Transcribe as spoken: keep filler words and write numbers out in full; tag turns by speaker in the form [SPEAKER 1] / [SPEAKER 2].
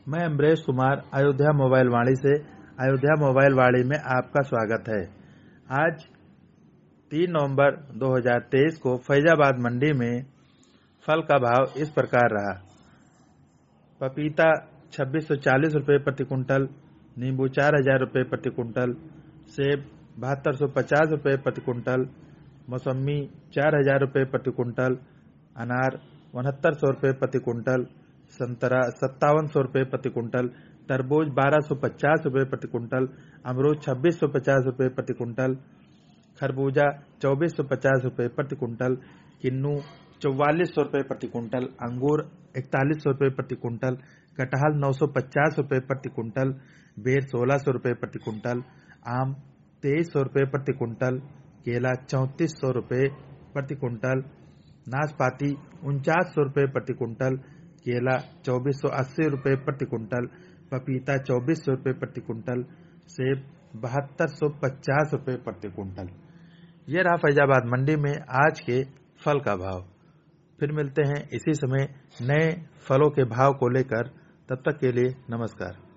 [SPEAKER 1] मैं अमरेश कुमार अयोध्या मोबाइल वाणी से अयोध्या मोबाइल वाणी में आपका स्वागत है। आज तीन नवंबर दो हज़ार तेईस को फैजाबाद मंडी में फल का भाव इस प्रकार रहा। पपीता छब्बीस सौ चालीस रुपये प्रति कुंटल, नींबू चार हजार रुपये प्रति कुंटल, सेब बहत्तर सौ पचास रुपये प्रति कुंटल, मौसमी चार हजार रुपये प्रति कुंटल, अनार उनहत्तर सौ रुपये प्रति कुंटल, संतरा सत्तावन सौ रुपये प्रति कुंटल, तरबूज बारह सौ पचास रुपये प्रति कुंटल, अमरूद छब्बीस सौ पचास रुपये प्रति कुंटल, खरबूजा चौबीस सौ पचास रुपये प्रति कुंटल, किन्नू चौवालीस सौ रुपये प्रति कुंटल, अंगूर इकतालीस सौ रुपये प्रति कुंटल, कटहल नौ सौ पचास रुपये प्रति कुंटल, बेर सोलह सौ रुपये प्रति कुंटल, आम तेईस सौ रुपये प्रति कुंटल, केला चौंतीस सौ रुपये प्रति कुंटल, नाशपाती उनचास सौ रुपये प्रति कुंटल, केला चौबीस सौ अस्सी रुपये प्रति कुंटल, पपीता चौबीस सौ रुपये प्रति कुंटल, सेब बहत्तर सौ पचास रुपये प्रति कुंटल। ये रहा फैजाबाद मंडी में आज के फल का भाव। फिर मिलते हैं इसी समय नए फलों के भाव को लेकर। तब तक के लिए नमस्कार।